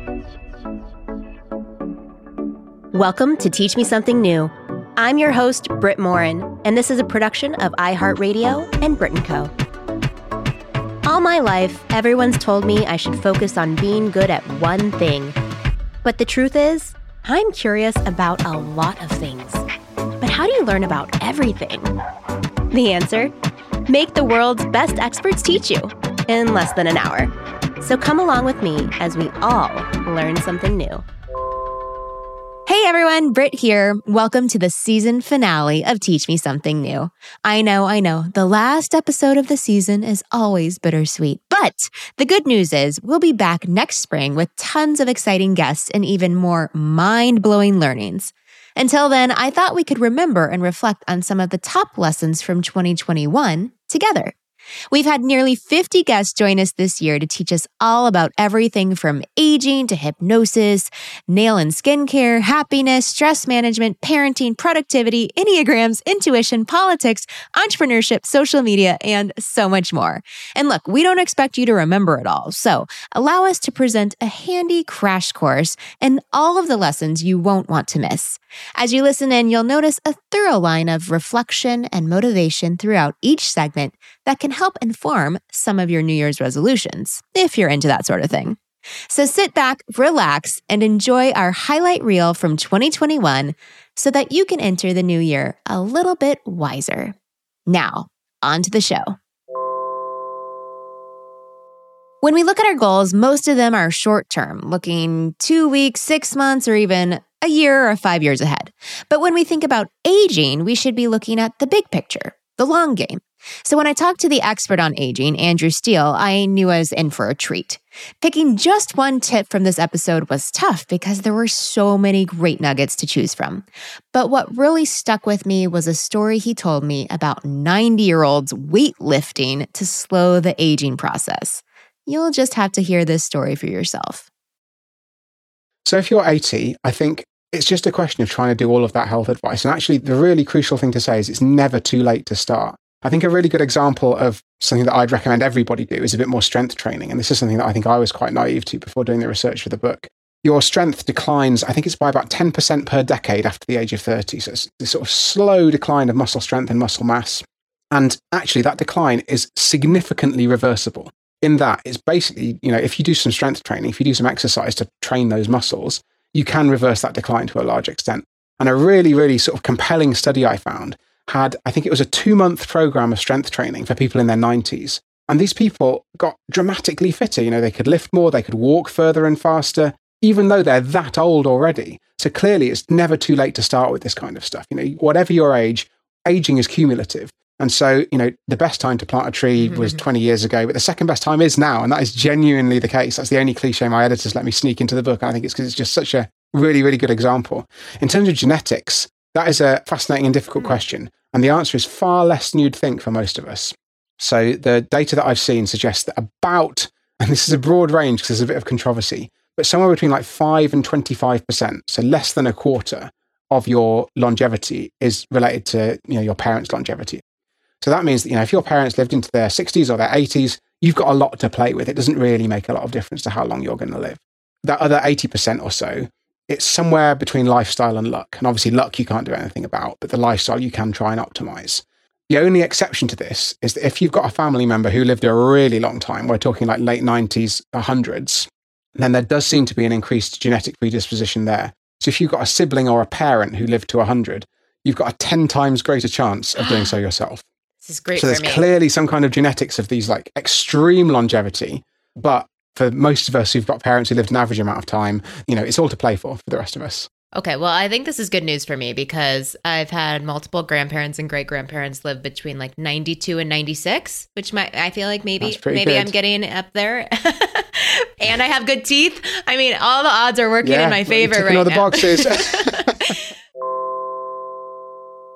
Welcome to Teach Me Something New. I'm your host, Britt Morin, and this is a production of iHeartRadio and Brit & Co. All my life, everyone's told me I should focus on being good at one thing. But the truth is, I'm curious about a lot of things. But how do you learn about everything? The answer? Make the world's best experts teach you in less than an hour. So come along with me as we all learn something new. Hey everyone, Britt here. Welcome to the season finale of Teach Me Something New. I know. The last episode of the season is always bittersweet. But the good news is we'll be back next spring with tons of exciting guests and even more mind-blowing learnings. Until then, I thought we could remember and reflect on some of the top lessons from 2021 together. We've had nearly 50 guests join us this year to teach us all about everything from aging to hypnosis, nail and skincare, happiness, stress management, parenting, productivity, Enneagrams, intuition, politics, entrepreneurship, social media, and so much more. And look, we don't expect you to remember it all, so allow us to present a handy crash course in all of the lessons you won't want to miss. As you listen in, you'll notice a thorough line of reflection and motivation throughout each segment that can help inform some of your New Year's resolutions, if you're into that sort of thing. So sit back, relax, and enjoy our highlight reel from 2021 so that you can enter the new year a little bit wiser. Now, on to the show. When we look at our goals, most of them are short-term, looking 2 weeks, 6 months, or even a year or 5 years ahead. But when we think about aging, we should be looking at the big picture, the long game. So when I talked to the expert on aging, Andrew Steele, I knew I was in for a treat. Picking just one tip from this episode was tough because there were so many great nuggets to choose from. But what really stuck with me was a story he told me about 90-year-olds weightlifting to slow the aging process. You'll just have to hear this story for yourself. So if you're 80, I think it's just a question of trying to do all of that health advice. And actually, the really crucial thing to say is it's never too late to start. I think a really good example of something that I'd recommend everybody do is a bit more strength training. And this is something that I think I was quite naive to before doing the research for the book. Your strength declines, I think it's by about 10% per decade after the age of 30. So it's this sort of slow decline of muscle strength and muscle mass. And actually, that decline is significantly reversible. In that, it's basically, if you do some strength training, if you do some exercise to train those muscles, you can reverse that decline to a large extent. And a really, really sort of compelling study I found had, I think it was a 2-month program of strength training for people in their 90s. And these people got dramatically fitter. They could lift more, they could walk further and faster, even though they're that old already. So clearly, it's never too late to start with this kind of stuff. Whatever your age, aging is cumulative. And so, the best time to plant a tree was 20 years ago, but the second best time is now. And that is genuinely the case. That's the only cliche my editors let me sneak into the book. And I think it's because it's just such a really, really good example. In terms of genetics, that is a fascinating and difficult question. And the answer is far less than you'd think for most of us. So the data that I've seen suggests that about, and this is a broad range because there's a bit of controversy, but somewhere between like 5 and 25%, so less than a quarter of your longevity is related to, your parents' longevity. So that means that, if your parents lived into their 60s or their 80s, you've got a lot to play with. It doesn't really make a lot of difference to how long you're going to live. That other 80% or so, it's somewhere between lifestyle and luck. And obviously luck you can't do anything about, but the lifestyle you can try and optimize. The only exception to this is that if you've got a family member who lived a really long time, we're talking like late 90s or hundreds, then there does seem to be an increased genetic predisposition there. So if you've got a sibling or a parent who lived to 100, you've got a 10 times greater chance of doing so yourself. This is great for me. So there's clearly some kind of genetics of these like extreme longevity, but for most of us who've got parents who lived an average amount of time, it's all to play for the rest of us. Okay, well, I think this is good news for me because I've had multiple grandparents and great-grandparents live between like 92 and 96, which I feel like maybe I'm getting up there. And I have good teeth. I mean, all the odds are working in my favor right now. All the boxes.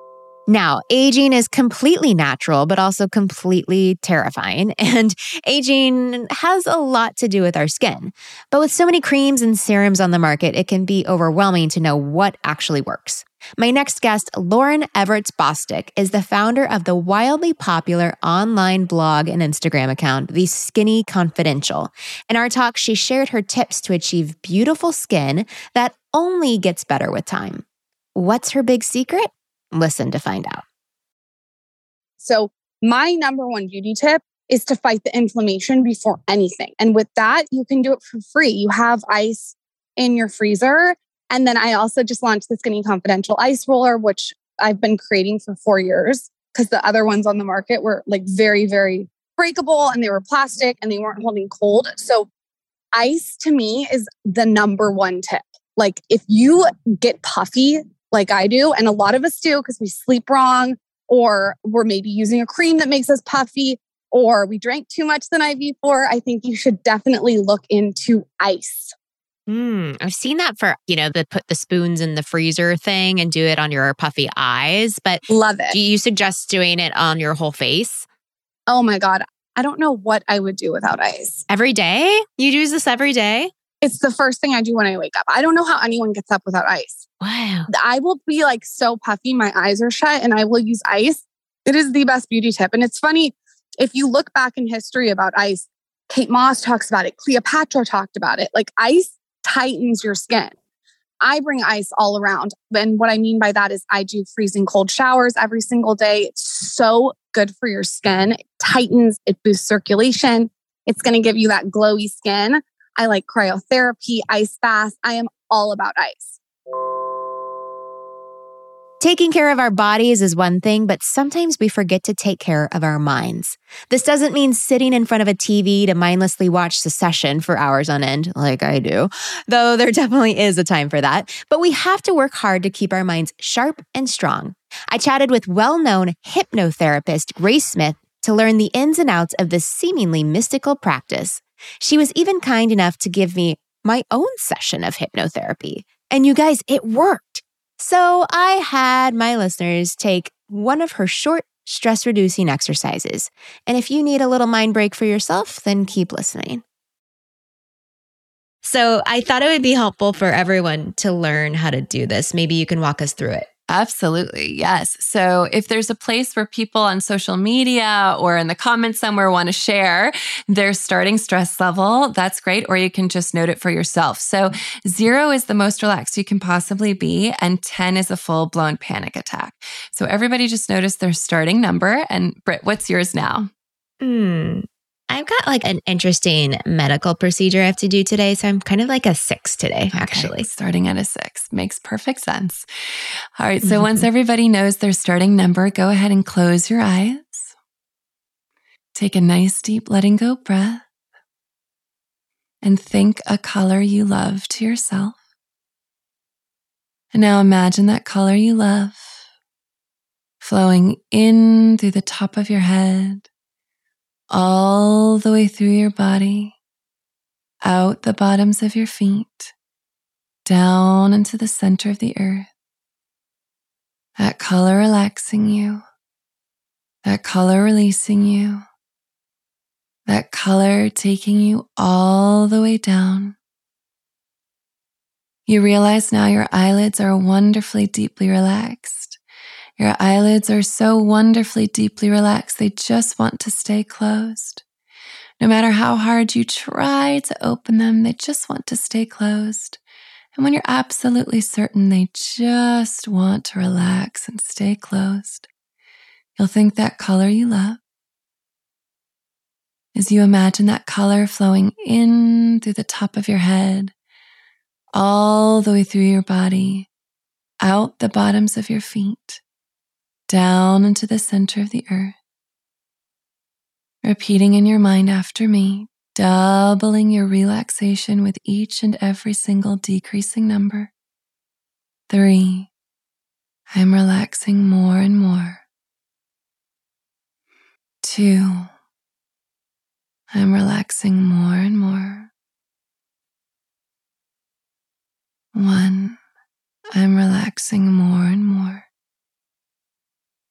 Now, aging is completely natural, but also completely terrifying. And aging has a lot to do with our skin. But with so many creams and serums on the market, it can be overwhelming to know what actually works. My next guest, Lauren Evarts Bostic, is the founder of the wildly popular online blog and Instagram account, The Skinny Confidential. In our talk, she shared her tips to achieve beautiful skin that only gets better with time. What's her big secret? Listen to find out. So my number one beauty tip is to fight the inflammation before anything. And with that, you can do it for free. You have ice in your freezer. And then I also just launched the Skinny Confidential Ice Roller, which I've been creating for 4 years because the other ones on the market were like very, very breakable and they were plastic and they weren't holding cold. So ice to me is the number one tip. Like if you get puffy like I do, and a lot of us do because we sleep wrong, or we're maybe using a cream that makes us puffy, or we drank too much the night before, I think you should definitely look into ice. I've seen that for, put the spoons in the freezer thing and do it on your puffy eyes, but love it. Do you suggest doing it on your whole face? Oh my God. I don't know what I would do without ice. Every day? You use this every day? It's the first thing I do when I wake up. I don't know how anyone gets up without ice. Wow. I will be like so puffy, my eyes are shut, and I will use ice. It is the best beauty tip. And it's funny, if you look back in history about ice, Kate Moss talks about it. Cleopatra talked about it. Like ice tightens your skin. I bring ice all around. And what I mean by that is I do freezing cold showers every single day. It's so good for your skin. It tightens, it boosts circulation. It's going to give you that glowy skin. I like cryotherapy, ice baths. I am all about ice. Taking care of our bodies is one thing, but sometimes we forget to take care of our minds. This doesn't mean sitting in front of a TV to mindlessly watch Succession for hours on end, like I do, though there definitely is a time for that. But we have to work hard to keep our minds sharp and strong. I chatted with well-known hypnotherapist Grace Smith to learn the ins and outs of this seemingly mystical practice. She was even kind enough to give me my own session of hypnotherapy. And you guys, it worked. So I had my listeners take one of her short stress-reducing exercises. And if you need a little mind break for yourself, then keep listening. So I thought it would be helpful for everyone to learn how to do this. Maybe you can walk us through it. Absolutely. Yes. So if there's a place where people on social media or in the comments somewhere want to share their starting stress level, that's great. Or you can just note it for yourself. So 0 is the most relaxed you can possibly be, and 10 is a full-blown panic attack. So everybody just notice their starting number. And Britt, what's yours now? I've got like an interesting medical procedure I have to do today. So I'm kind of like a 6 today, actually. Okay, starting at a 6 makes perfect sense. All right. So once everybody knows their starting number, go ahead and close your eyes. Take a nice deep letting go breath and think a color you love to yourself. And now imagine that color you love flowing in through the top of your head, all the way through your body, out the bottoms of your feet, down into the center of the earth. That color relaxing you, that color releasing you, that color taking you all the way down. You realize now your eyelids are wonderfully deeply relaxed. Your eyelids are so wonderfully deeply relaxed, they just want to stay closed. No matter how hard you try to open them, they just want to stay closed. And when you're absolutely certain they just want to relax and stay closed, you'll think that color you love. As you imagine that color flowing in through the top of your head, all the way through your body, out the bottoms of your feet, down into the center of the earth. Repeating in your mind after me, doubling your relaxation with each and every single decreasing number. 3, I'm relaxing more and more. 2, I'm relaxing more and more. 1, I'm relaxing more and more.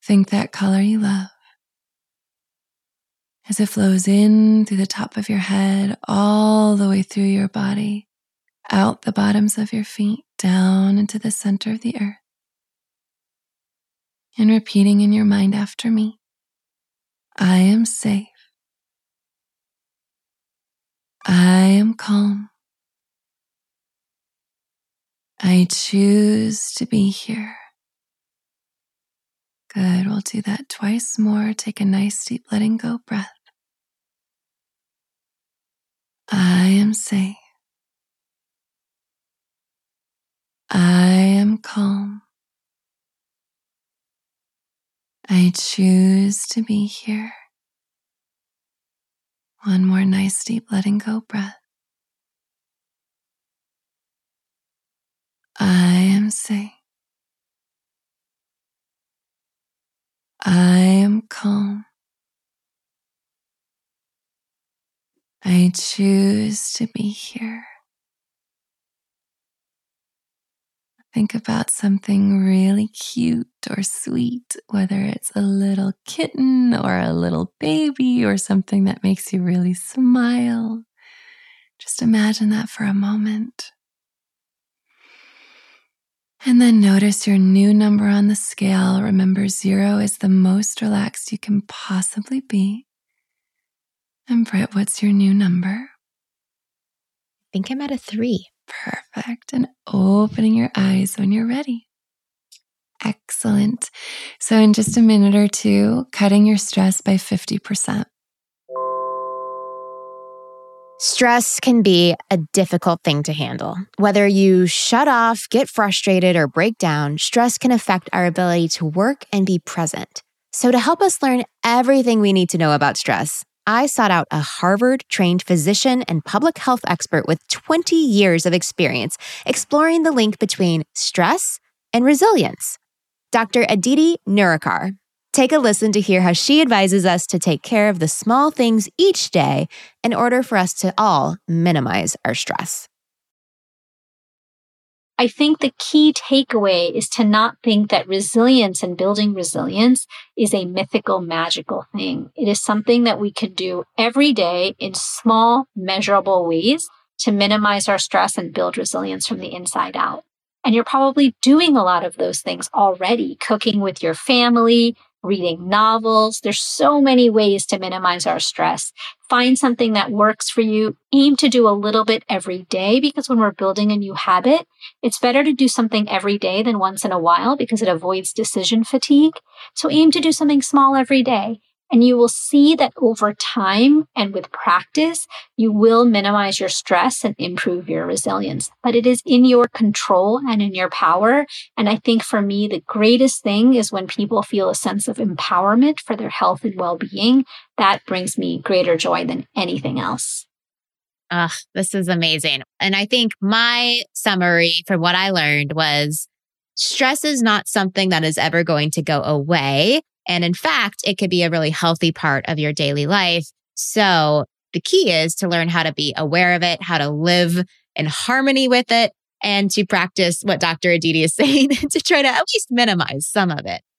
Think that color you love as it flows in through the top of your head, all the way through your body, out the bottoms of your feet, down into the center of the earth. And repeating in your mind after me, I am safe. I am calm. I choose to be here. Good, we'll do that twice more. Take a nice deep letting go breath. I am safe. I am calm. I choose to be here. One more nice deep letting go breath. I am safe. I am calm. I choose to be here. Think about something really cute or sweet, whether it's a little kitten or a little baby or something that makes you really smile. Just imagine that for a moment. And then notice your new number on the scale. Remember, 0 is the most relaxed you can possibly be. And Britt, what's your new number? I think I'm at a 3. Perfect. And opening your eyes when you're ready. Excellent. So in just a minute or two, cutting your stress by 50%. Stress can be a difficult thing to handle. Whether you shut off, get frustrated, or break down, stress can affect our ability to work and be present. So to help us learn everything we need to know about stress, I sought out a Harvard-trained physician and public health expert with 20 years of experience exploring the link between stress and resilience. Dr. Aditi Nerurkar. Take a listen to hear how she advises us to take care of the small things each day in order for us to all minimize our stress. I think the key takeaway is to not think that resilience and building resilience is a mythical, magical thing. It is something that we can do every day in small, measurable ways to minimize our stress and build resilience from the inside out. And you're probably doing a lot of those things already, cooking with your family, reading novels. There's so many ways to minimize our stress. Find something that works for you. Aim to do a little bit every day, because when we're building a new habit, it's better to do something every day than once in a while because it avoids decision fatigue. So aim to do something small every day. And you will see that over time and with practice, you will minimize your stress and improve your resilience. But it is in your control and in your power. And I think for me, the greatest thing is when people feel a sense of empowerment for their health and well-being. That brings me greater joy than anything else. This is amazing. And I think my summary from what I learned was stress is not something that is ever going to go away. And in fact, it could be a really healthy part of your daily life. So the key is to learn how to be aware of it, how to live in harmony with it, and to practice what Dr. Aditi is saying to try to at least minimize some of it.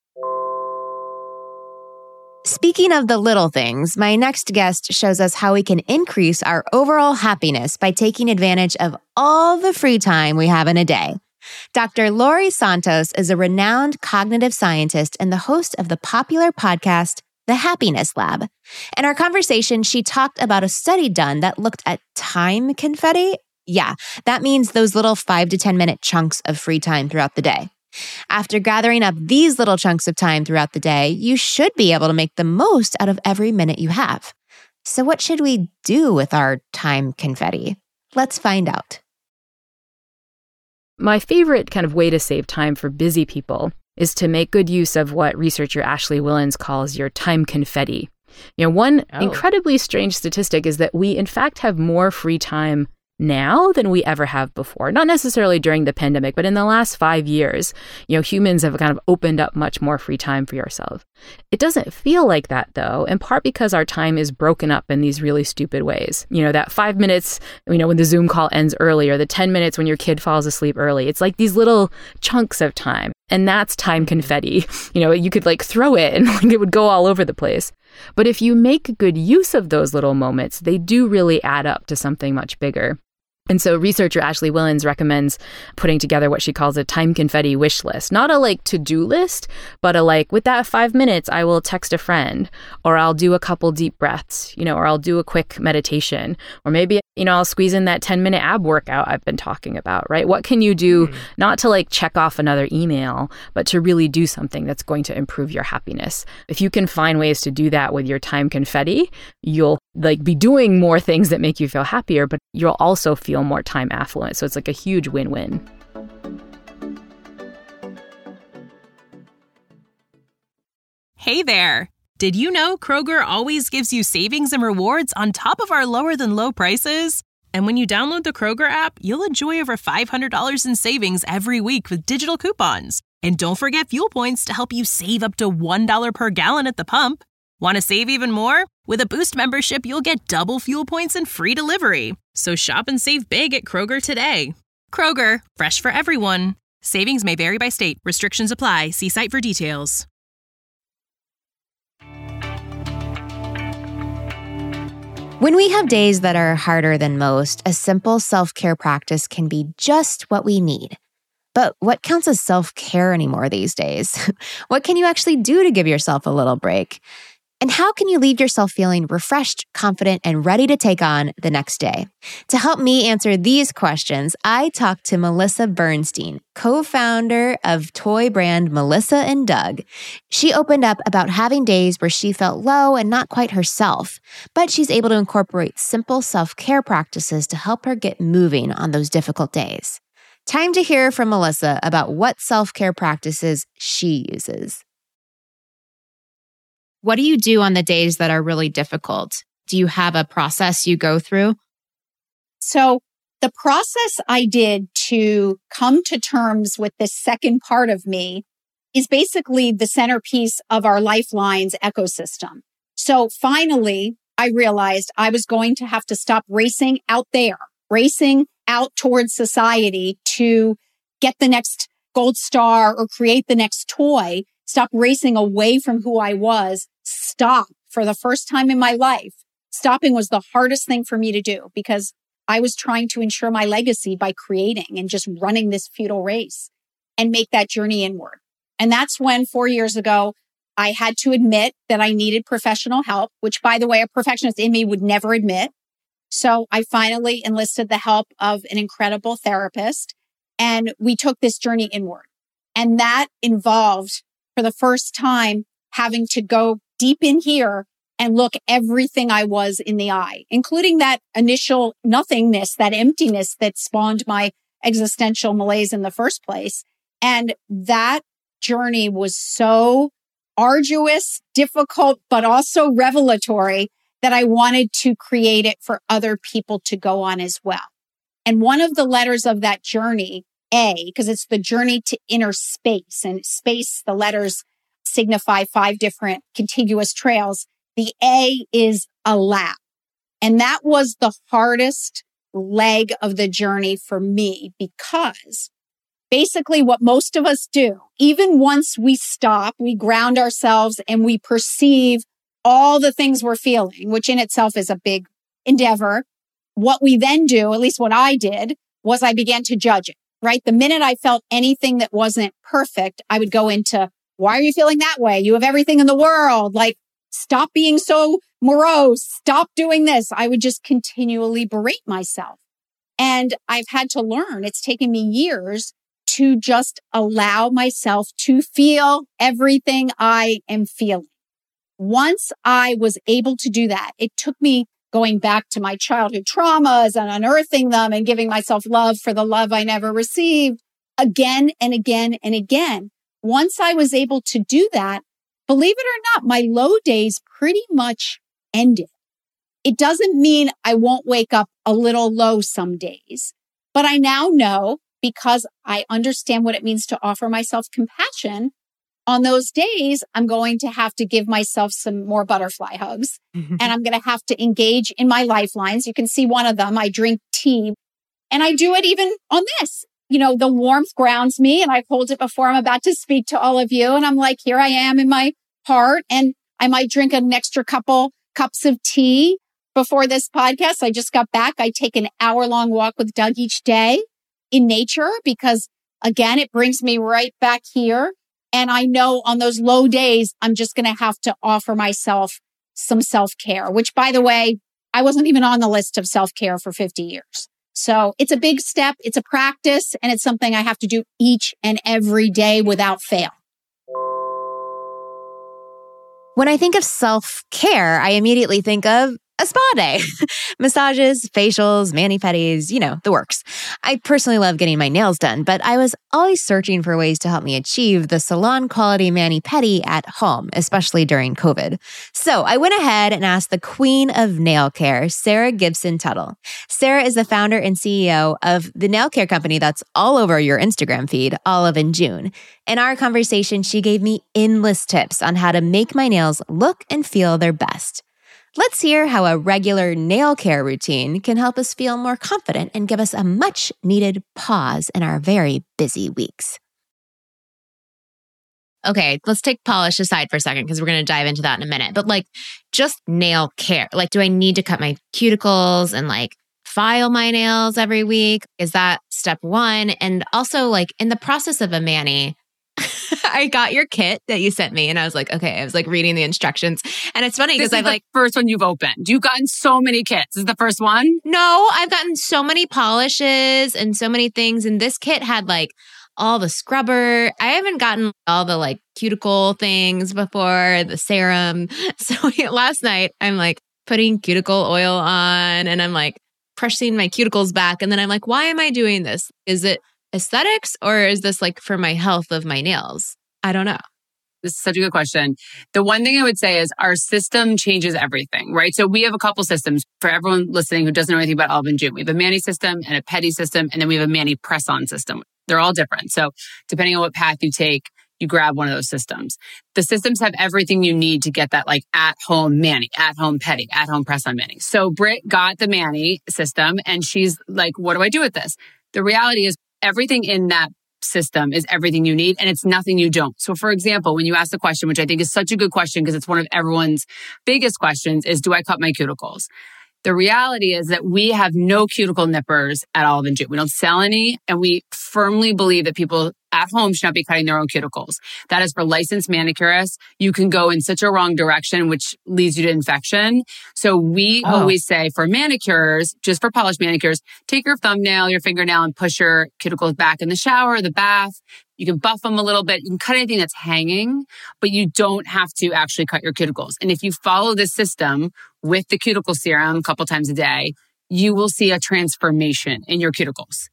Speaking of the little things, my next guest shows us how we can increase our overall happiness by taking advantage of all the free time we have in a day. Dr. Laurie Santos is a renowned cognitive scientist and the host of the popular podcast, The Happiness Lab. In our conversation, she talked about a study done that looked at time confetti. Yeah, that means those little 5 to 10 minute chunks of free time throughout the day. After gathering up these little chunks of time throughout the day, you should be able to make the most out of every minute you have. So what should we do with our time confetti? Let's find out. My favorite kind of way to save time for busy people is to make good use of what researcher Ashley Whillans calls your time confetti. One incredibly strange statistic is that we in fact have more free time now than we ever have before. Not necessarily during the pandemic, but in the last 5 years, humans have kind of opened up much more free time for yourself. It doesn't feel like that, though, in part because our time is broken up in these really stupid ways. That 5 minutes, when the Zoom call ends early, or the 10 minutes when your kid falls asleep early. It's like these little chunks of time. And that's time confetti. You could throw it and it would go all over the place. But if you make good use of those little moments, they do really add up to something much bigger. And so researcher Ashley Whillans recommends putting together what she calls a time confetti wish list. Not a to-do list, but a with that 5 minutes, I will text a friend, or I'll do a couple deep breaths, or I'll do a quick meditation, or maybe, I'll squeeze in that 10-minute ab workout I've been talking about, right? What can you do not to check off another email, but to really do something that's going to improve your happiness? If you can find ways to do that with your time confetti, you'll be doing more things that make you feel happier, but you'll also feel more time affluent. So it's a huge win-win. Hey there. Did you know Kroger always gives you savings and rewards on top of our lower than low prices? And when you download the Kroger app, you'll enjoy over $500 in savings every week with digital coupons. And don't forget fuel points to help you save up to $1 per gallon at the pump. Want to save even more? With a Boost membership, you'll get double fuel points and free delivery. So shop and save big at Kroger today. Kroger, fresh for everyone. Savings may vary by state. Restrictions apply. See site for details. When we have days that are harder than most, a simple self-care practice can be just what we need. But what counts as self-care anymore these days? What can you actually do to give yourself a little break? And how can you leave yourself feeling refreshed, confident, and ready to take on the next day? To help me answer these questions, I talked to Melissa Bernstein, co-founder of toy brand Melissa & Doug. She opened up about having days where she felt low and not quite herself, but she's able to incorporate simple self-care practices to help her get moving on those difficult days. Time to hear from Melissa about what self-care practices she uses. What do you do on the days that are really difficult? Do you have a process you go through? So the process I did to come to terms with this second part of me is basically the centerpiece of our Lifelines ecosystem. So finally, I realized I was going to have to stop racing out there, racing out towards society to get the next gold star or create the next toy. Stop racing away from who I was. Stop. For the first time in my life, stopping was the hardest thing for me to do because I was trying to ensure my legacy by creating and just running this futile race and make that journey inward. And that's when 4 years ago, I had to admit that I needed professional help, which, by the way, a perfectionist in me would never admit. So I finally enlisted the help of an incredible therapist, and we took this journey inward. And that involved, for the first time, having to go deep in here and look everything I was in the eye, including that initial nothingness, that emptiness that spawned my existential malaise in the first place. And that journey was so arduous, difficult, but also revelatory that I wanted to create it for other people to go on as well. And one of the letters of that journey, A, because it's the journey to inner space, and space, the letters signify 5 different contiguous trails. The A is allow. And that was the hardest leg of the journey for me, because basically what most of us do, even once we stop, we ground ourselves and we perceive all the things we're feeling, which in itself is a big endeavor. What we then do, at least what I did, was I began to judge it, right? The minute I felt anything that wasn't perfect, I would go into, why are you feeling that way? You have everything in the world. Stop being so morose. Stop doing this. I would just continually berate myself. And I've had to learn, it's taken me years to just allow myself to feel everything I am feeling. Once I was able to do that, it took me going back to my childhood traumas and unearthing them and giving myself love for the love I never received again and again and again. Once I was able to do that, believe it or not, my low days pretty much ended. It doesn't mean I won't wake up a little low some days, but I now know, because I understand what it means to offer myself compassion, on those days, I'm going to have to give myself some more butterfly hugs and I'm going to have to engage in my lifelines. You can see one of them. I drink tea and I do it even on this. You know, the warmth grounds me, and I hold it before I'm about to speak to all of you. And I'm like, here I am in my heart, and I might drink an extra couple cups of tea before this podcast. I just got back. I take an hour-long walk with Doug each day in nature because, again, it brings me right back here. And I know on those low days, I'm just going to have to offer myself some self-care, which, by the way, I wasn't even on the list of self-care for 50 years. So it's a big step. It's a practice, and it's something I have to do each and every day without fail. When I think of self-care, I immediately think of a spa day. Massages, facials, mani-pedis, the works. I personally love getting my nails done, but I was always searching for ways to help me achieve the salon quality mani-pedi at home, especially during COVID. So I went ahead and asked the queen of nail care, Sarah Gibson Tuttle. Sarah is the founder and CEO of the nail care company that's all over your Instagram feed, Olive & June. In our conversation, she gave me endless tips on how to make my nails look and feel their best. Let's hear how a regular nail care routine can help us feel more confident and give us a much needed pause in our very busy weeks. Okay, let's take polish aside for a second because we're going to dive into that in a minute. But just nail care. Do I need to cut my cuticles and file my nails every week? Is that step one? And also in the process of a mani, I got your kit that you sent me and I was like, okay, I was reading the instructions. And it's funny because the first one you've opened. You've gotten so many kits. This is the first one? No, I've gotten so many polishes and so many things. And this kit had all the scrubber. I haven't gotten all the cuticle things before, the serum. So last night I'm putting cuticle oil on and I'm pressing my cuticles back. And then I'm why am I doing this? Is it aesthetics or is this for my health of my nails? I don't know. This is such a good question. The one thing I would say is our system changes everything, right? So we have a couple systems for everyone listening who doesn't know anything about Olive & June. We have a mani system and a pedi system, and then we have a mani press-on system. They're all different. So depending on what path you take, you grab one of those systems. The systems have everything you need to get that at-home mani, at-home pedi, at-home press-on mani. So Britt got the mani system and she's what do I do with this? The reality is everything in that system is everything you need and it's nothing you don't. So for example, when you ask the question, which I think is such a good question because it's one of everyone's biggest questions is, do I cut my cuticles? The reality is that we have no cuticle nippers at Olive & June. We don't sell any, and we firmly believe that people at home should not be cutting their own cuticles. That is for licensed manicurists. You can go in such a wrong direction, which leads you to infection. So we always say for manicures, just for polished manicures, take your thumbnail, your fingernail, and push your cuticles back in the shower, the bath. You can buff them a little bit. You can cut anything that's hanging, but you don't have to actually cut your cuticles. And if you follow this system with the cuticle serum a couple times a day, you will see a transformation in your cuticles.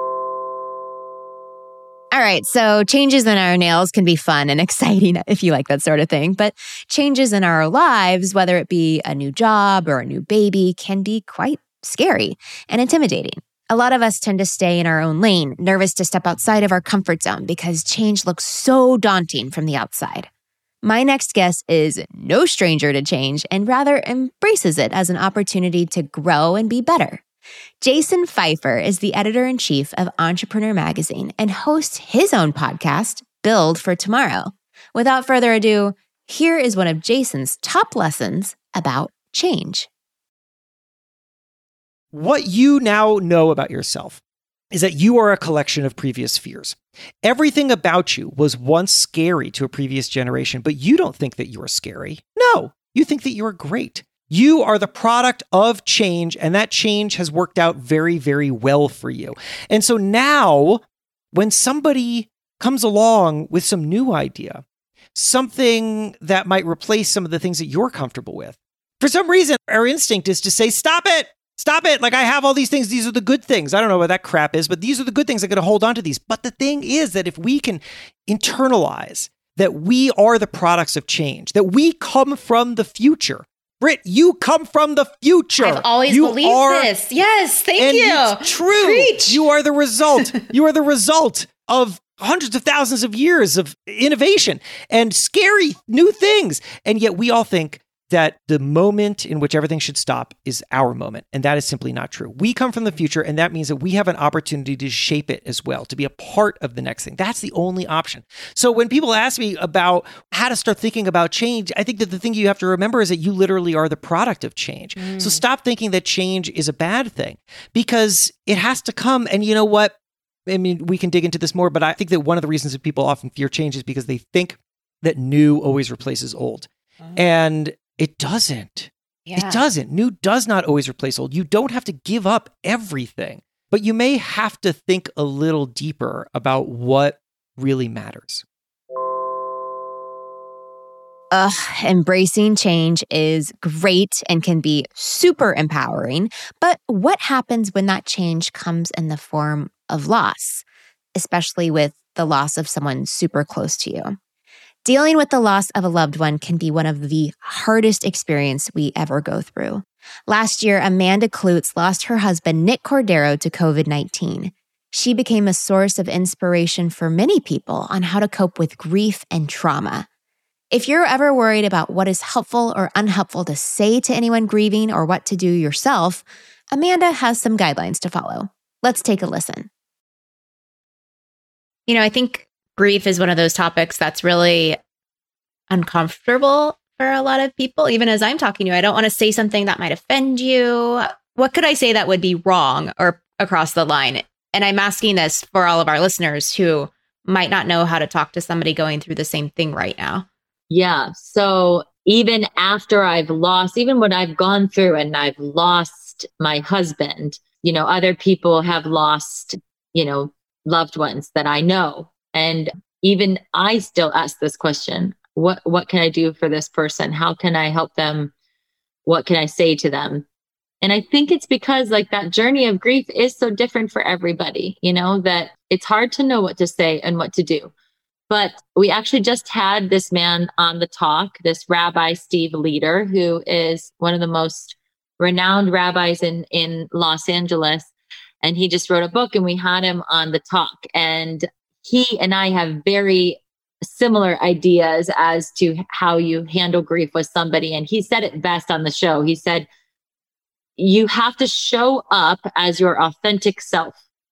All right, so changes in our nails can be fun and exciting if you like that sort of thing, but changes in our lives, whether it be a new job or a new baby, can be quite scary and intimidating. A lot of us tend to stay in our own lane, nervous to step outside of our comfort zone because change looks so daunting from the outside. My next guest is no stranger to change and rather embraces it as an opportunity to grow and be better. Jason Feifer is the editor-in-chief of Entrepreneur Magazine and hosts his own podcast, Build for Tomorrow. Without further ado, here is one of Jason's top lessons about change. What you now know about yourself is that you are a collection of previous fears. Everything about you was once scary to a previous generation, but you don't think that you are scary. No, you think that you are great. You are the product of change, and that change has worked out very, very well for you. And so now, when somebody comes along with some new idea, something that might replace some of the things that you're comfortable with, for some reason, our instinct is to say, stop it. Stop it. I have all these things. These are the good things. I don't know what that crap is, but these are the good things. I'm going to hold on to these. But the thing is that if we can internalize that we are the products of change, that we come from the future, Britt, you come from the future. I've always believed this. Yes, thank you. It's true. Preach. You are the result. You are the result of hundreds of thousands of years of innovation and scary new things. And yet we all think that the moment in which everything should stop is our moment. And that is simply not true. We come from the future, and that means that we have an opportunity to shape it as well, to be a part of the next thing. That's the only option. So when people ask me about how to start thinking about change, I think that the thing you have to remember is that you literally are the product of change. So stop thinking that change is a bad thing, because it has to come. And you know what? I mean, we can dig into this more, but I think that one of the reasons that people often fear change is because they think that new always replaces old. And it doesn't. Yeah. It doesn't. New does not always replace old. You don't have to give up everything, but you may have to think a little deeper about what really matters. Embracing change is great and can be super empowering. But what happens when that change comes in the form of loss, especially with the loss of someone super close to you? Dealing with the loss of a loved one can be one of the hardest experiences we ever go through. Last year, Amanda Klutz lost her husband, Nick Cordero, to COVID-19. She became a source of inspiration for many people on how to cope with grief and trauma. If you're ever worried about what is helpful or unhelpful to say to anyone grieving or what to do yourself, Amanda has some guidelines to follow. Let's take a listen. You know, I think grief is one of those topics that's really uncomfortable for a lot of people. Even as I'm talking to you, I don't want to say something that might offend you. What could I say that would be wrong or across the line? And I'm asking this for all of our listeners who might not know how to talk to somebody going through the same thing right now. Yeah. So even after I've lost, even when I've gone through and I've lost my husband, you know, other people have lost, you know, loved ones that I know. And even I still ask this question, what can I do for this person? How can I help them? What can I say to them? And I think it's because like that journey of grief is so different for everybody, you know, that it's hard to know what to say and what to do. But we actually just had this man on the talk, this Rabbi Steve Leder, who is one of the most renowned rabbis in Los Angeles. And he just wrote a book and we had him on the talk. And he and I have very similar ideas as to how you handle grief with somebody. And he said it best on the show. He said, you have to show up as your authentic self.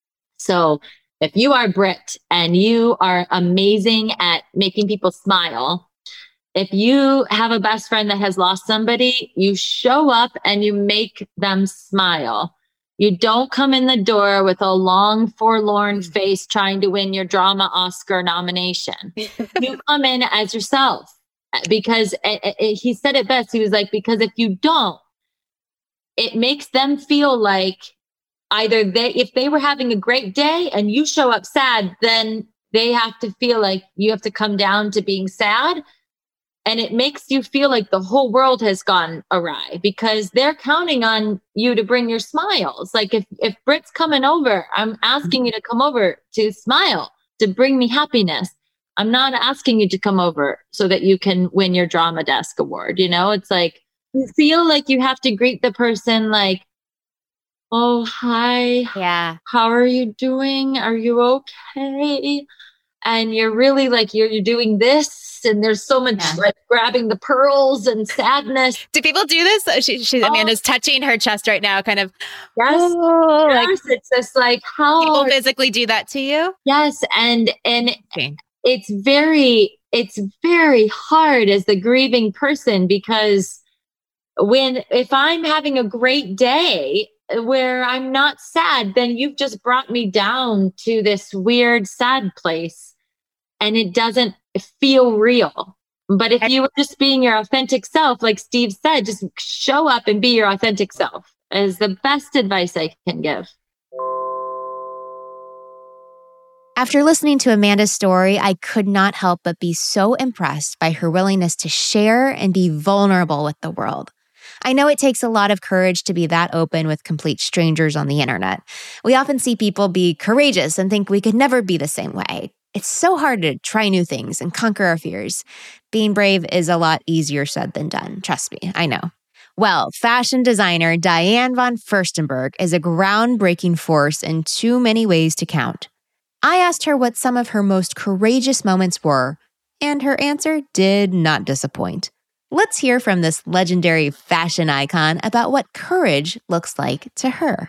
So if you are Britt and you are amazing at making people smile, if you have a best friend that has lost somebody, you show up and you make them smile. You don't come in the door with a long, forlorn face trying to win your drama Oscar nomination. You come in as yourself, because he said it best. He was like, because if you don't, it makes them feel like either if they were having a great day and you show up sad, then they have to feel like you have to come down to being sad. And it makes you feel like the whole world has gone awry because they're counting on you to bring your smiles. Like if Britt's coming over, I'm asking you to come over to smile, to bring me happiness. I'm not asking you to come over so that you can win your Drama Desk Award. You know, it's like, you feel like you have to greet the person like, oh, hi. Yeah. How are you doing? Are you okay? And you're really like, you're doing this. And there's so much like grabbing the pearls and sadness. Do people do this? Amanda's touching her chest right now, kind of. Yes. Oh, yes. Like, it's just like how people physically do that to you. Yes. And it's very hard as the grieving person, because if I'm having a great day where I'm not sad, then you've just brought me down to this weird, sad place and it doesn't feel real. But if you were just being your authentic self, like Steve said, just show up and be your authentic self is the best advice I can give. After listening to Amanda's story, I could not help but be so impressed by her willingness to share and be vulnerable with the world. I know it takes a lot of courage to be that open with complete strangers on the internet. We often see people be courageous and think we could never be the same way. It's so hard to try new things and conquer our fears. Being brave is a lot easier said than done. Trust me, I know. Well, fashion designer Diane von Furstenberg is a groundbreaking force in too many ways to count. I asked her what some of her most courageous moments were, and her answer did not disappoint. Let's hear from this legendary fashion icon about what courage looks like to her.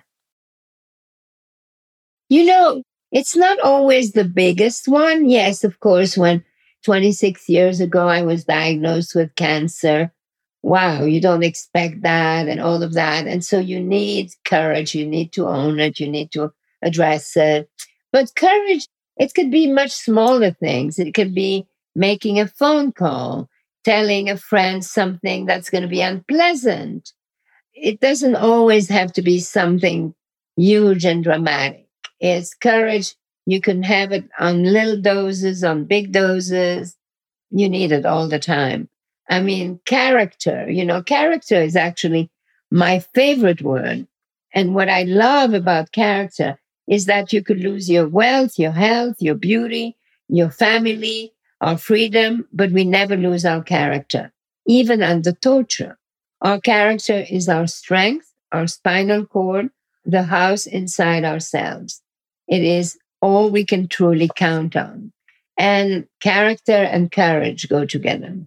It's not always the biggest one. Yes, of course, when 26 years ago I was diagnosed with cancer. Wow, you don't expect that and all of that. And so you need courage. You need to own it. You need to address it. But courage, it could be much smaller things. It could be making a phone call, telling a friend something that's going to be unpleasant. It doesn't always have to be something huge and dramatic. It's courage. You can have it on little doses, on big doses. You need it all the time. I mean, character is actually my favorite word. And what I love about character is that you could lose your wealth, your health, your beauty, your family, our freedom, but we never lose our character, even under torture. Our character is our strength, our spinal cord, the house inside ourselves. It is all we can truly count on. And character and courage go together.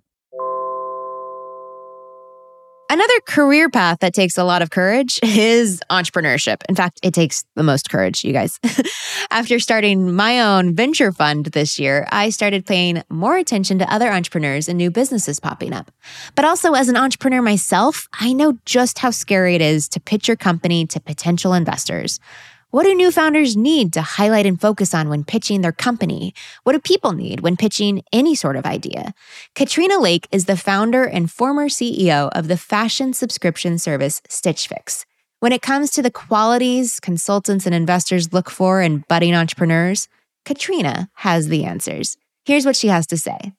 Another career path that takes a lot of courage is entrepreneurship. In fact, it takes the most courage, you guys. After starting my own venture fund this year, I started paying more attention to other entrepreneurs and new businesses popping up. But also as an entrepreneur myself, I know just how scary it is to pitch your company to potential investors. What do new founders need to highlight and focus on when pitching their company? What do people need when pitching any sort of idea? Katrina Lake is the founder and former CEO of the fashion subscription service Stitch Fix. When it comes to the qualities consultants and investors look for in budding entrepreneurs, Katrina has the answers. Here's what she has to say.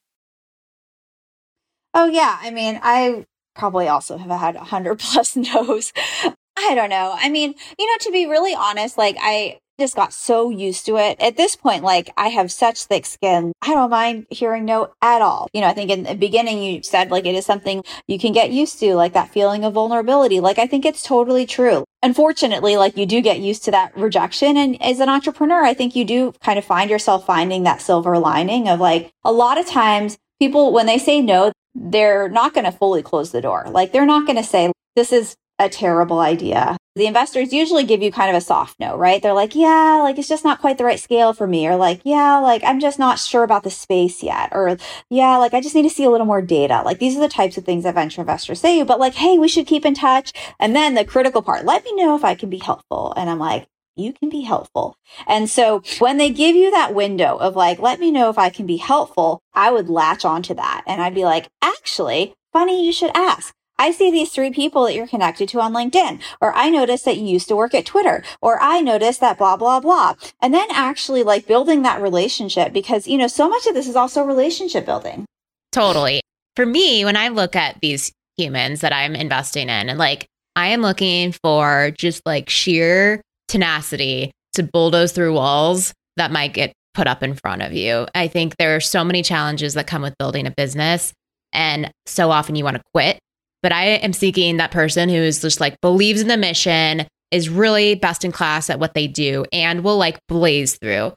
Oh, yeah. I mean, I probably also have had 100 plus no's. I don't know. I mean, to be really honest, I just got so used to it. At this point, I have such thick skin. I don't mind hearing no at all. I think in the beginning you said it is something you can get used to, that feeling of vulnerability. I think it's totally true. Unfortunately, you do get used to that rejection. And as an entrepreneur, I think you do kind of find yourself finding that silver lining of a lot of times people, when they say no, they're not going to fully close the door. They're not going to say, this is a terrible idea. The investors usually give you kind of a soft no, right? They're yeah, it's just not quite the right scale for me. Or yeah, I'm just not sure about the space yet. Or yeah, I just need to see a little more data. These are the types of things that venture investors say, but hey, we should keep in touch. And then the critical part, let me know if I can be helpful. And I'm you can be helpful. And so when they give you that window of let me know if I can be helpful, I would latch onto that. And I'd be actually, funny you should ask. I see these 3 people that you're connected to on LinkedIn, or I noticed that you used to work at Twitter, or I noticed that blah, blah, blah. And then actually building that relationship because, so much of this is also relationship building. Totally. For me, when I look at these humans that I'm investing in, and I am looking for just sheer tenacity to bulldoze through walls that might get put up in front of you. I think there are so many challenges that come with building a business, and so often you want to quit. But I am seeking that person who is just believes in the mission, is really best in class at what they do, and will blaze through.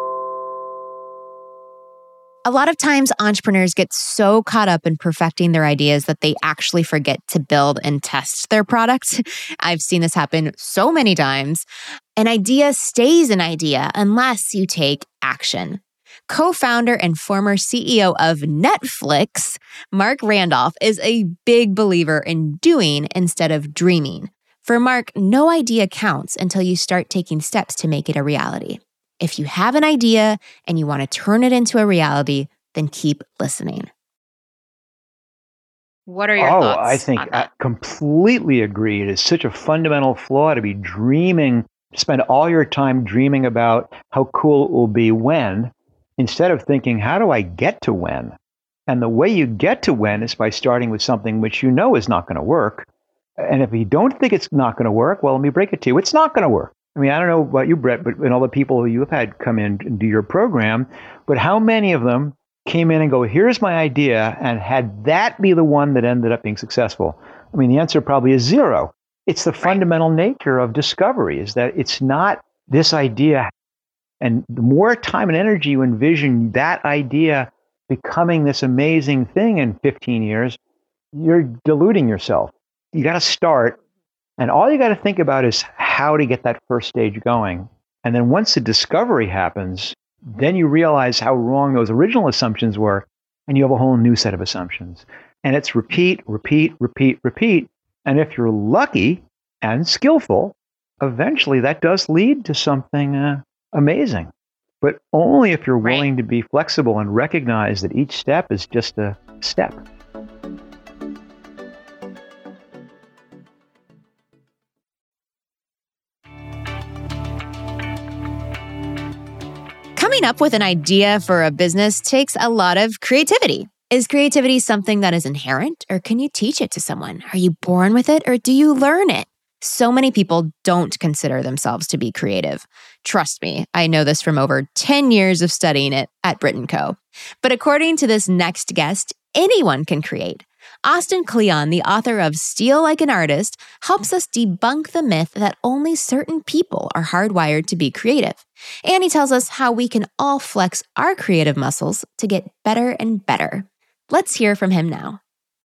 A lot of times entrepreneurs get so caught up in perfecting their ideas that they actually forget to build and test their product. I've seen this happen so many times. An idea stays an idea unless you take action. Co-founder and former CEO of Netflix, Mark Randolph, is a big believer in doing instead of dreaming. For Mark, no idea counts until you start taking steps to make it a reality. If you have an idea and you want to turn it into a reality, then keep listening. What are your thoughts? I think I completely agree. It is such a fundamental flaw to be dreaming, spend all your time dreaming about how cool it will be when, instead of thinking, how do I get to when? And the way you get to when is by starting with something which you know is not going to work. And if you don't think it's not going to work, well, let me break it to you. It's not going to work. I mean, I don't know about you, Brett, but and all the people who you have had come in and do your program, but how many of them came in and go, here's my idea, and had that be the one that ended up being successful? I mean, the answer probably is 0. It's the fundamental nature of discovery, is that it's not this idea. And the more time and energy you envision that idea becoming this amazing thing in 15 years, you're deluding yourself. You got to start. And all you got to think about is how to get that first stage going. And then once the discovery happens, then you realize how wrong those original assumptions were. And you have a whole new set of assumptions. And it's repeat, repeat, repeat, repeat. And if you're lucky and skillful, eventually that does lead to something amazing. But only if you're willing to be flexible and recognize that each step is just a step. Coming up with an idea for a business takes a lot of creativity. Is creativity something that is inherent, or can you teach it to someone? Are you born with it, or do you learn it? So many people don't consider themselves to be creative. Trust me, I know this from over 10 years of studying it at Brit & Co. But according to this next guest, anyone can create. Austin Kleon, the author of Steal Like an Artist, helps us debunk the myth that only certain people are hardwired to be creative. And he tells us how we can all flex our creative muscles to get better and better. Let's hear from him now.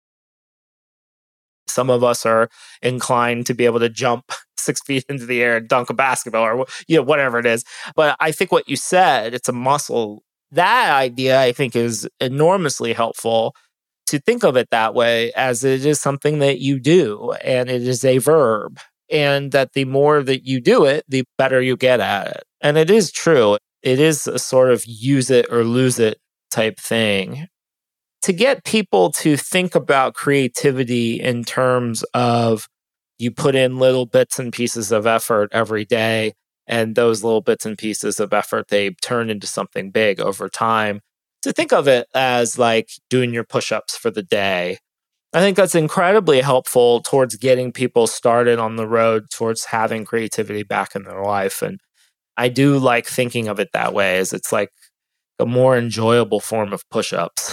Some of us are inclined to be able to jump 6 feet into the air and dunk a basketball or whatever it is. But I think what you said, it's a muscle. That idea, I think, is enormously helpful to think of it that way, as it is something that you do and it is a verb. And that the more that you do it, the better you get at it. And it is true. It is a sort of use it or lose it type thing. To get people to think about creativity in terms of you put in little bits and pieces of effort every day, and those little bits and pieces of effort, they turn into something big over time. To think of it as like doing your push-ups for the day. I think that's incredibly helpful towards getting people started on the road towards having creativity back in their life. And I do like thinking of it that way, as it's like a more enjoyable form of push-ups.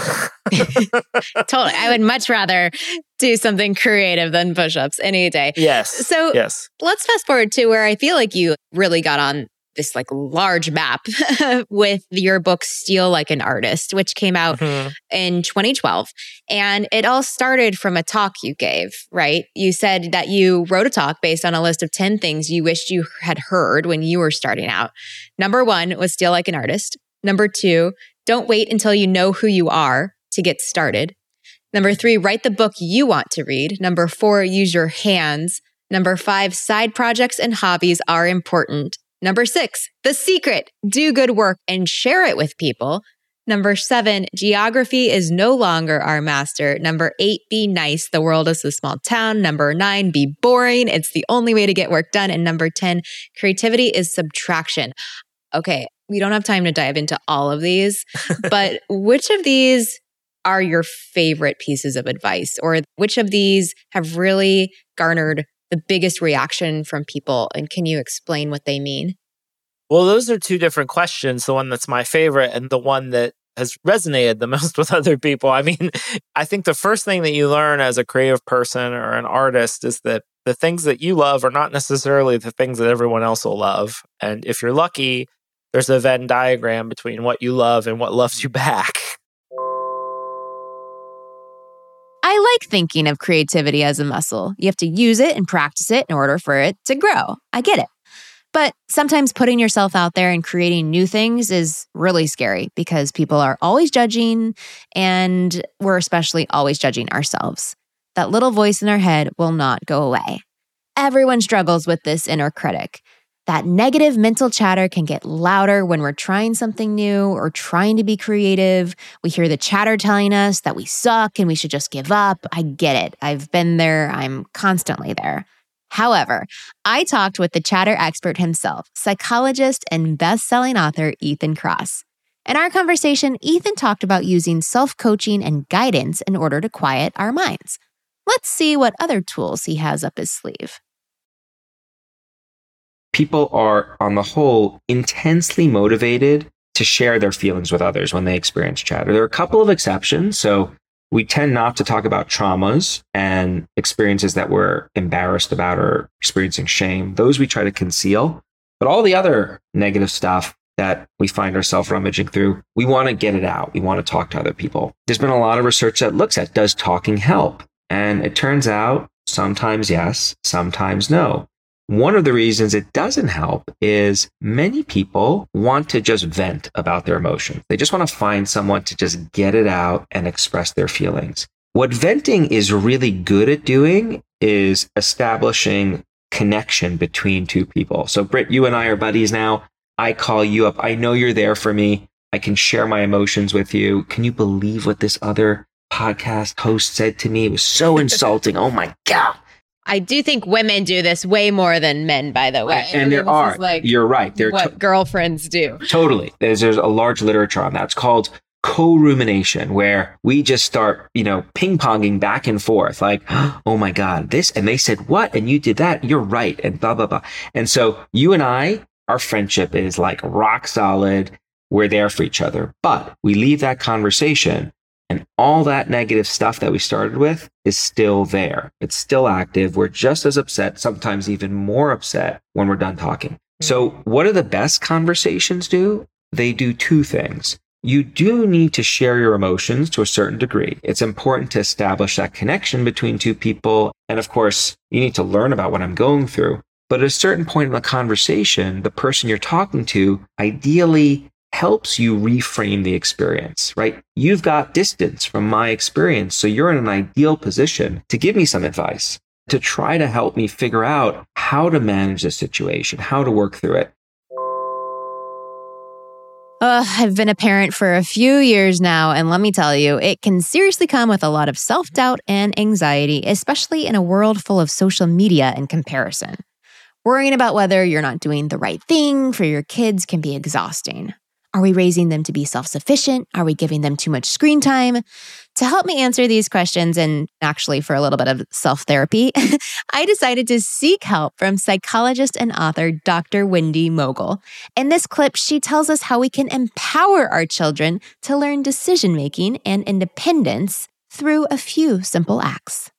Totally. I would much rather do something creative than push-ups any day. Yes. So let's fast forward to where I feel like you really got on this like large map with your book, Steal Like an Artist, which came out in 2012. And it all started from a talk you gave, right? You said that you wrote a talk based on a list of 10 things you wished you had heard when you were starting out. Number 1 was Steal Like an Artist. Number 2, don't wait until you know who you are to get started. Number 3, write the book you want to read. Number 4, use your hands. Number 5, side projects and hobbies are important. Number 6, the secret, do good work and share it with people. Number 7, geography is no longer our master. Number 8, be nice. The world is a small town. Number 9, be boring. It's the only way to get work done. And number 10, creativity is subtraction. Okay, we don't have time to dive into all of these, but which of these are your favorite pieces of advice? Or which of these have really garnered the biggest reaction from people? And can you explain what they mean? Well, those are two different questions. The one that's my favorite and the one that has resonated the most with other people. I mean, I think the first thing that you learn as a creative person or an artist is that the things that you love are not necessarily the things that everyone else will love. And if you're lucky, there's a Venn diagram between what you love and what loves you back. I like thinking of creativity as a muscle. You have to use it and practice it in order for it to grow. I get it. But sometimes putting yourself out there and creating new things is really scary because people are always judging, and we're especially always judging ourselves. That little voice in our head will not go away. Everyone struggles with this inner critic. That negative mental chatter can get louder when we're trying something new or trying to be creative. We hear the chatter telling us that we suck and we should just give up. I get it. I've been there. I'm constantly there. However, I talked with the chatter expert himself, psychologist and best-selling author Ethan Kross. In our conversation, Ethan talked about using self-coaching and guidance in order to quiet our minds. Let's see what other tools he has up his sleeve. People are, on the whole, intensely motivated to share their feelings with others when they experience chatter. There are a couple of exceptions. So We tend not to talk about traumas and experiences that we're embarrassed about or experiencing shame. Those we try to conceal. But all the other negative stuff that we find ourselves rummaging through, we want to get it out. We want to talk to other people. There's been a lot of research that looks at, does talking help? And it turns out sometimes yes, sometimes no. One of the reasons it doesn't help is many people want to just vent about their emotions. They just want to find someone to just get it out and express their feelings. What venting is really good at doing is establishing connection between two people. So Britt, you and I are buddies now. I call you up. I know you're there for me. I can share my emotions with you. Can you believe what this other podcast host said to me? It was so insulting. Oh my God. I do think women do this way more than men, by the way. And there are. You're right. They're what girlfriends do. Totally. There's a large literature on that. It's called co-rumination, where we just start, ping-ponging back and forth like, oh my God, this, and they said what, and you did that, you're right, and blah, blah, blah. And so you and I, our friendship is like rock solid. We're there for each other. But we leave that conversation and all that negative stuff that we started with is still there. It's still active. We're just as upset, sometimes even more upset when we're done talking. So what do the best conversations do? They do two things. You do need to share your emotions to a certain degree. It's important to establish that connection between two people. And of course, you need to learn about what I'm going through. But at a certain point in the conversation, the person you're talking to ideally helps you reframe the experience, right? You've got distance from my experience, so you're in an ideal position to give me some advice, to try to help me figure out how to manage the situation, how to work through it. I've been a parent for a few years now, and let me tell you, it can seriously come with a lot of self-doubt and anxiety, especially in a world full of social media and comparison. Worrying about whether you're not doing the right thing for your kids can be exhausting. Are we raising them to be self-sufficient? Are we giving them too much screen time? To help me answer these questions, and actually for a little bit of self-therapy, I decided to seek help from psychologist and author Dr. Wendy Mogel. In this clip, she tells us how we can empower our children to learn decision-making and independence through a few simple acts.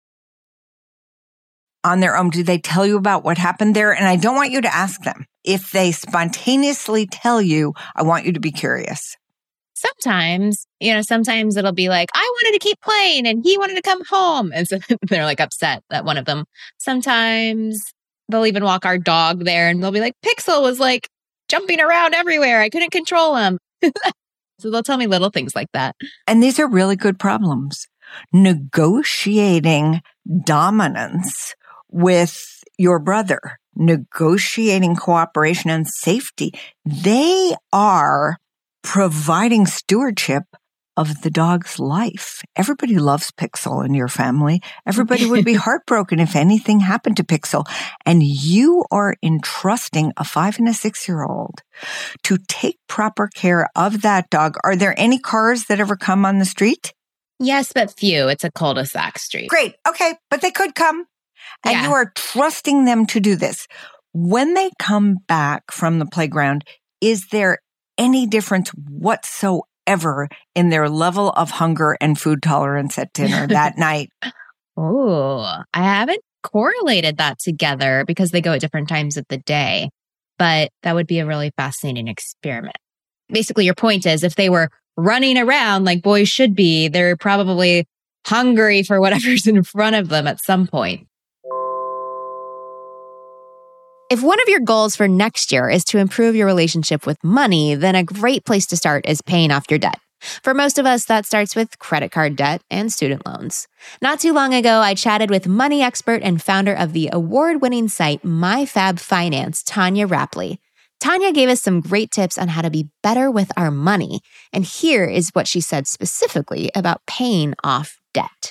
On their own, do they tell you about what happened there? And I don't want you to ask them. If they spontaneously tell you, I want you to be curious. Sometimes it'll be like, I wanted to keep playing and he wanted to come home. And so they're like upset at one of them. Sometimes they'll even walk our dog there and they'll be like, Pixel was like jumping around everywhere. I couldn't control him. So they'll tell me little things like that. And these are really good problems. Negotiating dominance with your brother, negotiating cooperation and safety. They are providing stewardship of the dog's life. Everybody loves Pixel in your family. Everybody would be heartbroken if anything happened to Pixel. And you are entrusting a 5 and a 6-year-old to take proper care of that dog. Are there any cars that ever come on the street? Yes, but few. It's a cul-de-sac street. Great. Okay. But they could come. And you are trusting them to do this. When they come back from the playground, is there any difference whatsoever in their level of hunger and food tolerance at dinner that night? Oh, I haven't correlated that together because they go at different times of the day. But that would be a really fascinating experiment. Basically, your point is if they were running around like boys should be, they're probably hungry for whatever's in front of them at some point. If one of your goals for next year is to improve your relationship with money, then a great place to start is paying off your debt. For most of us, that starts with credit card debt and student loans. Not too long ago, I chatted with money expert and founder of the award-winning site MyFab Finance, Tanya Rapley. Tanya gave us some great tips on how to be better with our money. And here is what she said specifically about paying off debt.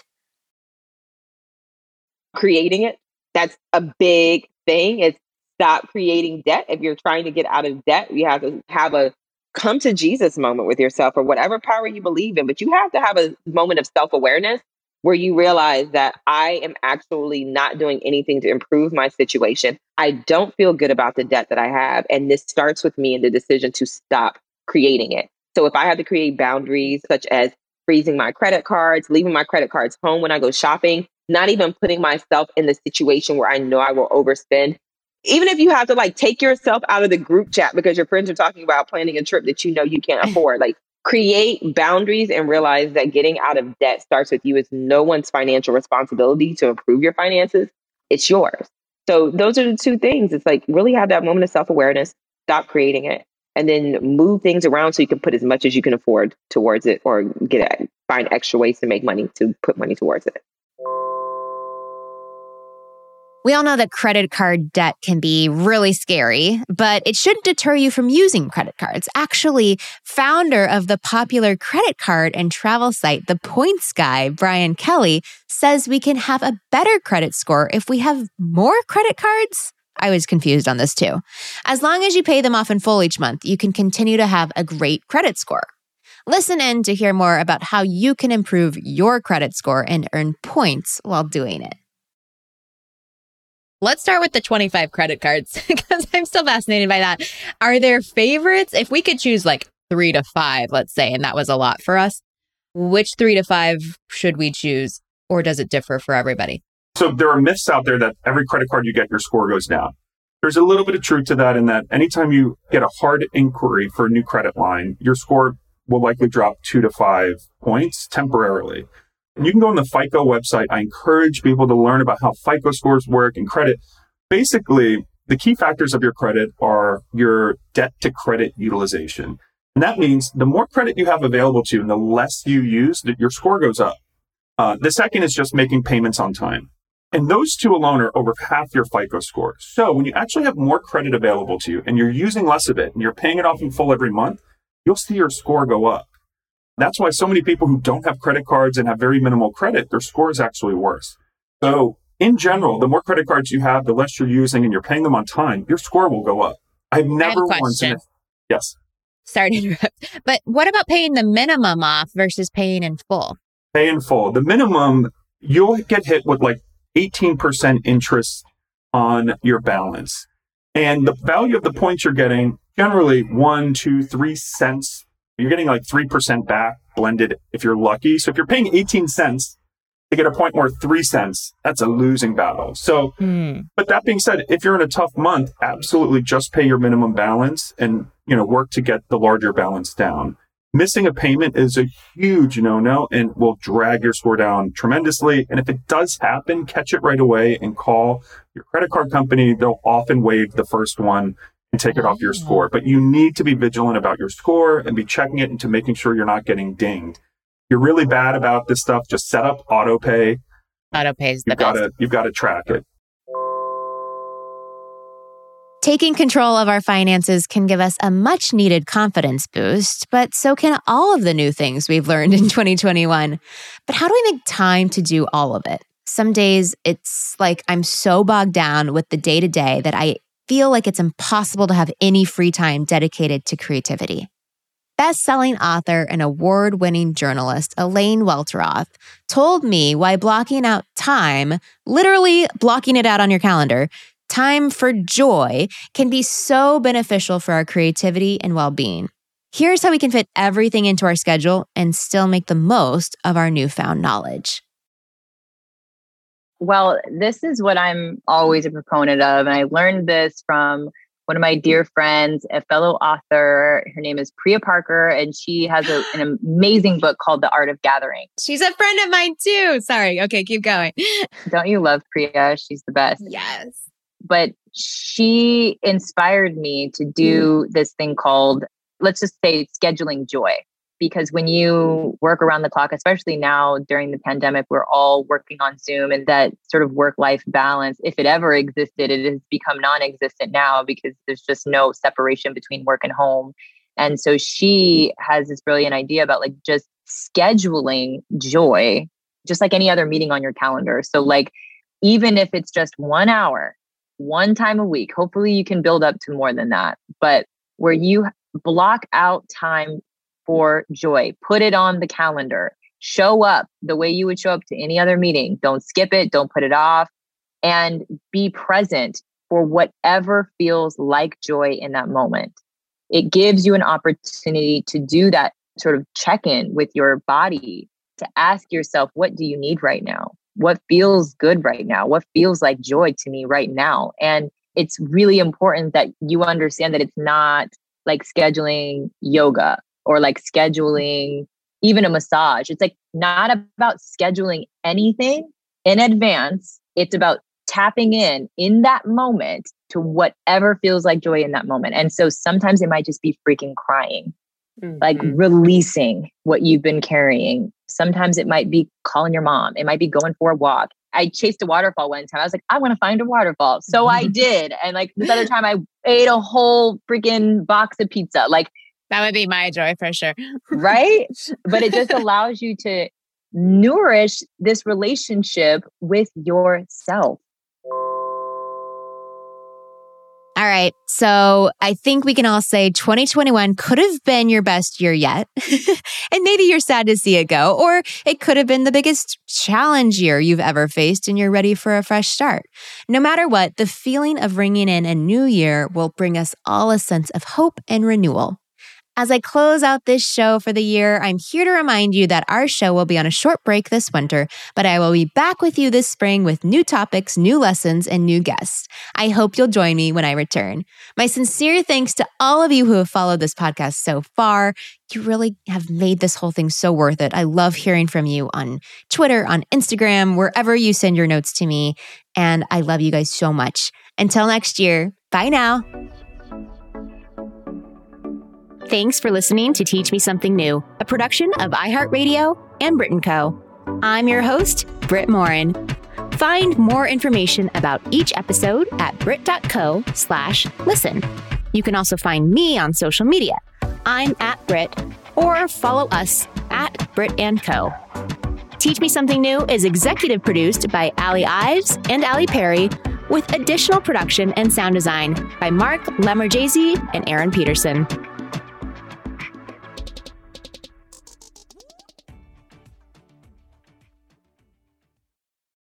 Creating it, that's a big thing. It's stop creating debt. If you're trying to get out of debt, you have to have a come to Jesus moment with yourself or whatever power you believe in. But you have to have a moment of self-awareness where you realize that I am actually not doing anything to improve my situation. I don't feel good about the debt that I have. And this starts with me in the decision to stop creating it. So if I have to create boundaries such as freezing my credit cards, leaving my credit cards home when I go shopping, not even putting myself in the situation where I know I will overspend. Even if you have to like take yourself out of the group chat because your friends are talking about planning a trip that you know you can't afford, like create boundaries and realize that getting out of debt starts with you. It's no one's financial responsibility to improve your finances. It's yours. So those are the two things. It's like really have that moment of self-awareness, stop creating it, and then move things around so you can put as much as you can afford towards it or find extra ways to make money to put money towards it. We all know that credit card debt can be really scary, but it shouldn't deter you from using credit cards. Actually, founder of the popular credit card and travel site, The Points Guy, Brian Kelly, says we can have a better credit score if we have more credit cards. I was confused on this too. As long as you pay them off in full each month, you can continue to have a great credit score. Listen in to hear more about how you can improve your credit score and earn points while doing it. Let's start with the 25 credit cards because I'm still fascinated by that. Are there favorites? If we could choose like 3 to 5, let's say, and that was a lot for us, which 3 to 5 should we choose, or does it differ for everybody? So there are myths out there that every credit card you get, your score goes down. There's a little bit of truth to that in that anytime you get a hard inquiry for a new credit line, your score will likely drop 2 to 5 points temporarily. And you can go on the FICO website. I encourage people to learn about how FICO scores work and credit. Basically, the key factors of your credit are your debt to credit utilization. And that means the more credit you have available to you and the less you use, your score goes up. The second is just making payments on time. And those two alone are over half your FICO score. So when you actually have more credit available to you and you're using less of it and you're paying it off in full every month, you'll see your score go up. That's why so many people who don't have credit cards and have very minimal credit, their score is actually worse. So in general, the more credit cards you have, the less you're using and you're paying them on time, your score will go up. I've never once. Yes. Sorry to interrupt. But what about paying the minimum off versus paying in full? Pay in full. The minimum, you'll get hit with like 18% interest on your balance. And the value of the points you're getting, generally 1, 2, 3 cents. You're getting like 3% back blended if you're lucky. So if you're paying 18 cents to get a point worth 3 cents, that's a losing battle. So, but that being said, if you're in a tough month, absolutely just pay your minimum balance and, work to get the larger balance down. Missing a payment is a huge no-no and will drag your score down tremendously. And if it does happen, catch it right away and call your credit card company. They'll often waive the first one and take it off your score. But you need to be vigilant about your score and be checking it into making sure you're not getting dinged. If you're really bad about this stuff, just set up auto pay. Auto pay is the best. You've got to track it. Taking control of our finances can give us a much needed confidence boost, but so can all of the new things we've learned in 2021. But how do we make time to do all of it? Some days it's like I'm so bogged down with the day-to-day that I feel like it's impossible to have any free time dedicated to creativity. Best-selling author and award-winning journalist Elaine Welteroth told me why blocking out time, literally blocking it out on your calendar, time for joy, can be so beneficial for our creativity and well-being. Here's how we can fit everything into our schedule and still make the most of our newfound knowledge. Well, this is what I'm always a proponent of. And I learned this from one of my dear friends, a fellow author. Her name is Priya Parker, and she has an amazing book called The Art of Gathering. She's a friend of mine too. Sorry. Okay, keep going. Don't you love Priya? She's the best. Yes. But she inspired me to do this thing called, let's just say, scheduling joy. Because when you work around the clock, especially now during the pandemic, we're all working on Zoom, and that sort of work-life balance, if it ever existed, it has become non-existent now because there's just no separation between work and home. And so she has this brilliant idea about like just scheduling joy, just like any other meeting on your calendar. So like, even if it's just 1 hour, one time a week, hopefully you can build up to more than that, but where you block out time for joy, put it on the calendar, show up the way you would show up to any other meeting. Don't skip it. Don't put it off, and be present for whatever feels like joy in that moment. It gives you an opportunity to do that sort of check in with your body to ask yourself, what do you need right now? What feels good right now? What feels like joy to me right now? And it's really important that you understand that it's not like scheduling yoga or like scheduling even a massage. It's like not about scheduling anything in advance. It's about tapping in that moment to whatever feels like joy in that moment. And so sometimes it might just be freaking crying, like releasing what you've been carrying. Sometimes it might be calling your mom. It might be going for a walk. I chased a waterfall one time. I was like, I want to find a waterfall. So I did. And like this other time I ate a whole freaking box of pizza. Like that would be my joy for sure. Right? But it just allows you to nourish this relationship with yourself. All right. So I think we can all say 2021 could have been your best year yet. And maybe you're sad to see it go, or it could have been the biggest challenge year you've ever faced and you're ready for a fresh start. No matter what, the feeling of ringing in a new year will bring us all a sense of hope and renewal. As I close out this show for the year, I'm here to remind you that our show will be on a short break this winter, but I will be back with you this spring with new topics, new lessons, and new guests. I hope you'll join me when I return. My sincere thanks to all of you who have followed this podcast so far. You really have made this whole thing so worth it. I love hearing from you on Twitter, on Instagram, wherever you send your notes to me. And I love you guys so much. Until next year, bye now. Thanks for listening to Teach Me Something New, a production of iHeartRadio and Brit & Co. I'm your host, Britt Morin. Find more information about each episode at brit.co/listen. You can also find me on social media. I'm @Brit, or follow us @Brit & Co. Teach Me Something New is executive produced by Allie Ives and Allie Perry, with additional production and sound design by Mark Lemmerjazy and Aaron Peterson.